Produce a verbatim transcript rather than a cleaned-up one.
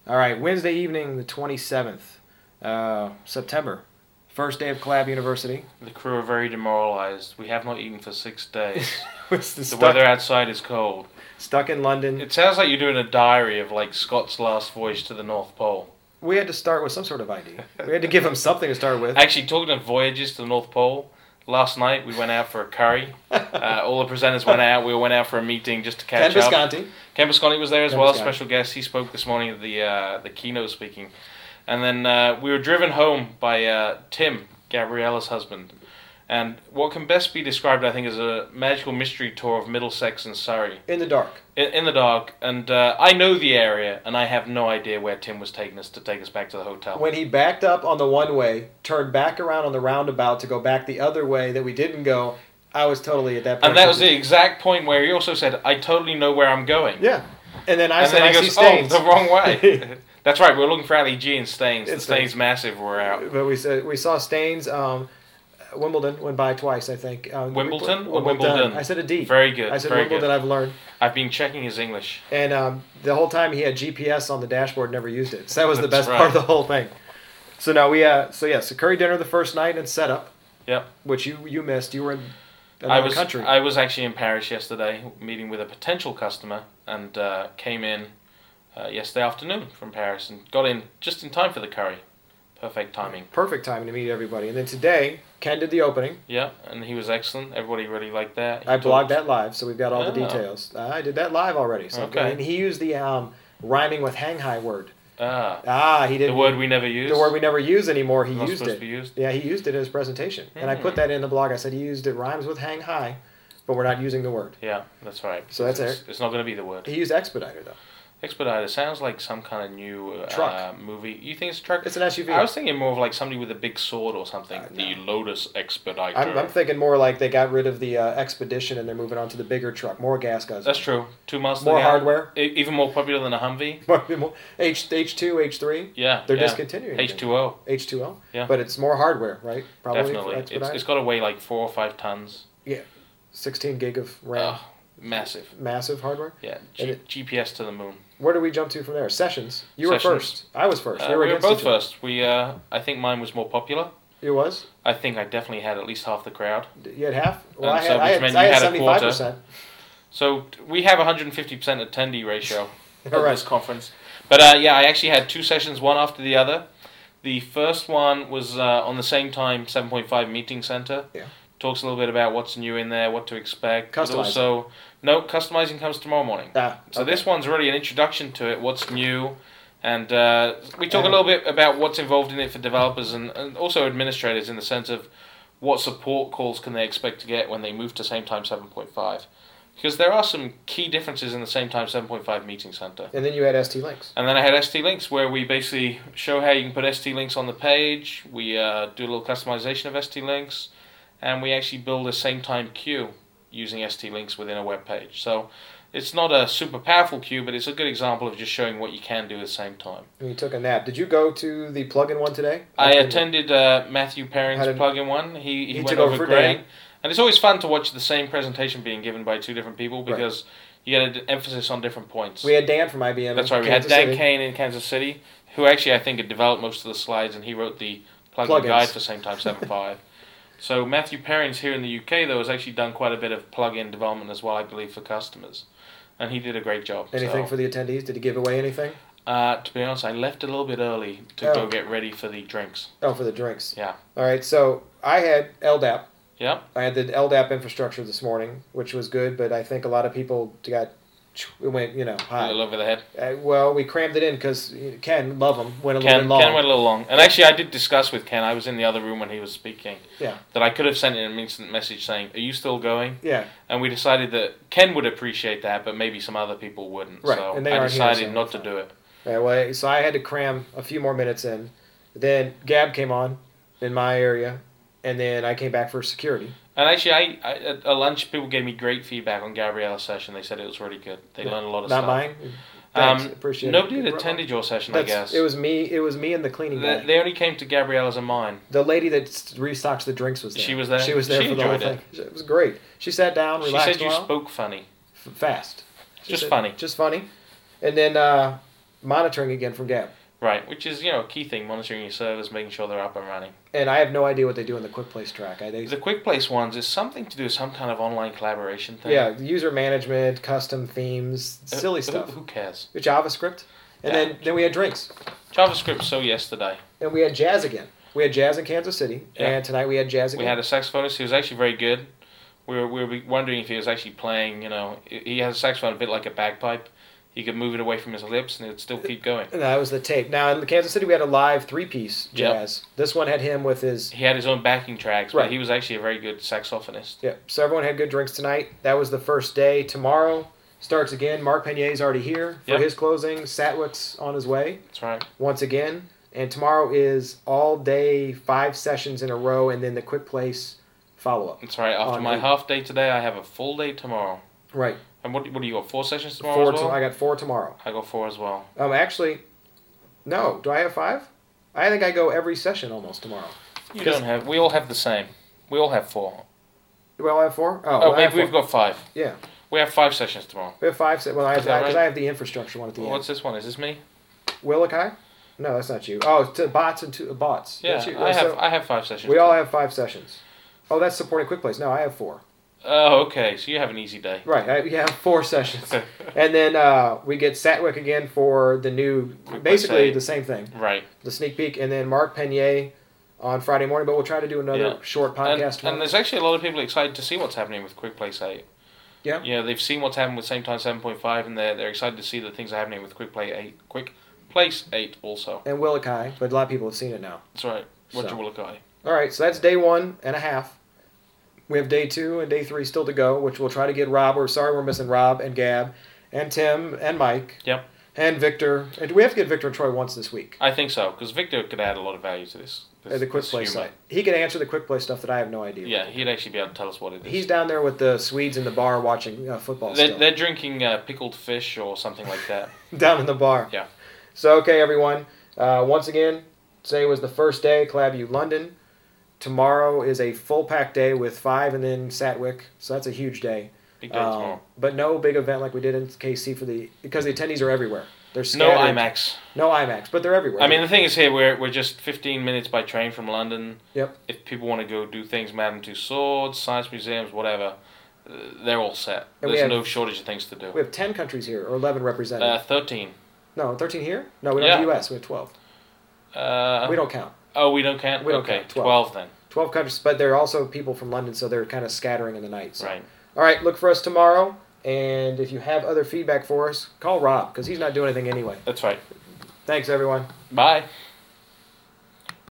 All right, Wednesday evening, the twenty-seventh, uh, September. First day of Collab University. The crew are very demoralized. We have not eaten for six days. the the stuck, weather outside is cold. Stuck in London. It sounds like you're doing a diary of like Scott's last voyage to the North Pole. We had to start with some sort of I D. We had to give him something to start with. Actually, talking of voyages to the North Pole, last night we went out for a curry. Uh, all the presenters went out. We went out for a meeting just to catch Ken up. Visconti. Ken Visconti was there as Ken well, Visconti. special guest. He spoke this morning at the uh, the keynote speaking. And then uh, we were driven home by uh, Tim, Gabriella's husband. And what can best be described, I think, as a magical mystery tour of Middlesex and Surrey. In the dark. In, in the dark. And uh, I know the area, and I have no idea where Tim was taking us to take us back to the hotel. When he backed up on the one-way, turned back around on the roundabout to go back the other way that we didn't go, I was totally at that point. And that was the exact point where he also said, I totally know where I'm going. Yeah. And then I and said, then he I goes, see Staines. oh, the wrong way. That's right, we were looking for Ali G and Staines. It's The Staines Staines. Massive were out. But we said we saw Staines. Um, Wimbledon went by twice, I think. Um, Wimbledon or or Wimbledon? I said a D. Very good. I said very Wimbledon. good. I've learned. I've been checking his English. And um, the whole time he had G P S on the dashboard, never used it. So that was the That's best right. part of the whole thing. So no, we uh, so yeah, so curry dinner the first night and setup. Yep. Which you you missed. You were in I another was country. I was actually in Paris yesterday, meeting with a potential customer, and uh, came in uh, yesterday afternoon from Paris and got in just in time for the curry. Perfect timing. Perfect timing to meet everybody. And then today, Ken did the opening. Yeah, and he was excellent. Everybody really liked that. He I blogged talked- that live, so we've got all the Oh. details. I did that live already. So Okay. and he used the um, rhyming with hang high word. Ah, Ah, he did the word we never use. the word we never use anymore. He Not used supposed it. to be used. Yeah, he used it in his presentation, and I Hmm. put that in the blog. I said he used it rhymes with hang high, but we're not using the word. Yeah, that's right. So that's it's, it. It's not going to be the word. He used expediter though. Expediter sounds like some kind of new uh, Truck. Uh, movie. You think it's a truck? It's an S U V. I was thinking more of like somebody with a big sword or something. Uh, the no. Lotus Expediter. I'm, I'm thinking more like they got rid of the uh, expedition and they're moving on to the bigger truck, more gas guzzle. That's true. Two miles to More the gallon. hardware. E- even more popular than a Humvee. H H two H three. Yeah, They're yeah. discontinuing it. H two O. H two O. Yeah. But it's more hardware, right? Probably for Definitely. It's, expediter. it's got to weigh like four or five tons. sixteen gig of RAM. Oh, massive. Massive hardware. Yeah. And G- it- G P S to the moon. Where do we jump to from there? Sessions. You Sessions. were first. I was first. Uh, we were, we were against both each other. first. We, uh, I think mine was more popular. It was? I think I definitely had at least half the crowd. You had half? Well, And I so had, I which had, meant I you had had a seventy-five percent. So t- we have one hundred fifty percent attendee ratio at All right. this conference. But uh, yeah, I actually had two sessions, one after the other. The first one was uh, on the same time, seven point five Meeting Center. Yeah. Talks a little bit about what's new in there, what to expect. But Customizing. also, no, customizing comes tomorrow morning. Ah, So okay. this one's really an introduction to it, what's new, and uh, we talk And- a little bit about what's involved in it for developers and, and also administrators in the sense of what support calls can they expect to get when they move to same time seven point five. Because there are some key differences in the same time seven point five Meeting Center. And then you had S T Links. And then I had S T Links where we basically show how you can put S T Links on the page, we uh, do a little customization of S T Links, and we actually build a same time queue using S T Links within a web page. So it's not a super powerful queue, but it's a good example of just showing what you can do at the same time. And you took a nap. Did you go to the plugin one today? I didn't. attended uh, Matthew Perrin's How did- plugin one. He, he, He went took over over for great. Dan. And it's always fun to watch the same presentation being given by two different people Right. because you get an emphasis on different points. We had Dan from I B M. That's in right. We had Kansas Dan City. Kane in Kansas City, who actually I think had developed most of the slides, and he wrote the plugin Plugins. guide for Same Time seven point five. So Matthew Perrins here in the U K, though, has actually done quite a bit of plugin development as well, I believe, for customers. And he did a great job. Anything so, for the attendees? Did he give away anything? uh, to be honest, I left a little bit early to Oh. go get ready for the drinks. Oh, for the drinks. Yeah. All right. So I had L D A P. Yep. I had the L D A P infrastructure this morning, which was good, but I think a lot of people got, it went, you know, A high. little over the head. Uh, well, we crammed it in because Ken, love him, went a little Ken, bit long. Ken went a little long. And actually, I did discuss with Ken, I was in the other room when he was speaking, Yeah. that I could have sent him an instant message saying, are you still going? Yeah. And we decided that Ken would appreciate that, but maybe some other people wouldn't. Right, So and they I aren't here, decided so not to fine. do it. Yeah, well, so I had to cram a few more minutes in. Then Gab came on in my area, and then I came back for security. And actually, I, I at a lunch, people gave me great feedback on Gabriella's session. They said it was really good. They Yeah. learned a lot of Not stuff. mine. Thanks, Um, appreciate nobody it. had attended your session, That's- I guess. It was me. It was me and the cleaning They, guy. they only came to Gabriella's and mine. The lady that restocks the drinks was there. She was there? She was there She for the whole enjoyed thing. It was great. She sat down, She relaxed said you a while, spoke funny. f- fast. She Just said- funny. Just funny. And then uh, monitoring again from Gab. Right, which is, you know, a key thing, monitoring your servers, making sure they're up and running. And I have no idea what they do in the Quick Place track. I, they, The Quick Place ones is something to do with some kind of online collaboration thing. yeah, user management, custom themes, silly Uh, stuff. Who, who cares? JavaScript. And Yeah. then, then we had drinks. JavaScript, so yesterday. And we had jazz again. We had jazz in Kansas City. Yeah. And tonight we had jazz again. We had a saxophonist who was actually very good. We were, we were wondering if he was actually playing, you know, he has a saxophone a bit like a bagpipe. He could move it away from his lips and it would still keep going. And that was the tape. Now in Kansas City we had a live three-piece Yep. jazz. This one had him with his... He had his own backing tracks, Right. but he was actually a very good saxophonist. Yeah, so everyone had good drinks tonight. That was the first day. Tomorrow starts again. Mark Pegnier's already here for Yep. his closing. Satwick's on his way That's right. once again. And tomorrow is all day, five sessions in a row, and then the Quick Place follow-up. That's right. After On my eight. half day today, I have a full day tomorrow. Right. And what, what do you got? Four sessions tomorrow Four as well? to, I got four tomorrow. I got four as well. Um, actually, no. Do I have five? I think I go every session almost tomorrow. You 'Cause- don't have. We all have the same. We all have four. Do I all have four? Oh, Oh, well, I have maybe we've four. got five. Yeah. We have five sessions tomorrow. We have five. se- Well, I have Is that because right? I have the infrastructure one at the Well, end. what's this one? Is this me? Willikai? No, that's not you. Oh, to bots and two bots. Yeah, That's you. I have. So I have five sessions. we all have five sessions. Oh, that's supporting Quick Place. No, I have four. Oh, okay. So you have an easy day. Right. I, yeah, four sessions. And then uh, we get Satwick again for the new, Quick Place basically eight. the same thing, Right. the sneak peek, and then Mark Penier on Friday morning. But we'll try to do another Yeah. short And, podcast. and tomorrow. there's actually a lot of people excited to see what's happening with Quick Place eight. Yeah. Yeah, they've seen what's happened with Same Time seven point five, and they're they're excited to see that things are happening with Quick Play eight. Quick Place eight also. And Willikai, but a lot of people have seen it now. That's right. Roger So. Willikai. All right, so that's day one and a half. We have day two and day three still to go, which we'll try to get Rob. We're sorry we're missing Rob and Gab and Tim and Mike. Yep. And Victor. And we have to get Victor and Troy once this week. I think so, because Victor could add a lot of value to this. this At the Quick this Play humor. site. He can answer the Quick Play stuff that I have no idea. Yeah, he'd actually be able to tell us what it is. He's down there with the Swedes in the bar watching uh, football They're, still. they're drinking uh, pickled fish or something like that. Down in the bar. Yeah. So, okay, everyone. Uh, once again, today was the first day, CollabView London. Tomorrow is a full pack day with five and then Satwick. So that's a huge day. Big day Um, tomorrow. But no big event like we did in K C for the because the attendees are everywhere. They're No scattered. IMAX. No IMAX, but they're everywhere. I mean, the thing is here, we're, we're just fifteen minutes by train from London. Yep. If people want to go do things, Madame Tussauds, science museums, whatever, uh, they're all set. And we There's have- no shortage of things to do. we have ten countries here, or eleven represented. Uh, thirteen. no, thirteen here? No, we don't yeah. have the U S. We have twelve. Uh, we don't count. Oh, we don't count? We don't okay, count. twelve. twelve then. twelve countries, but there are also people from London, so they're kind of scattering in the night. So. Right. All right, look for us tomorrow. And if you have other feedback for us, call Rob, because he's not doing anything anyway. That's right. Thanks, everyone. Bye.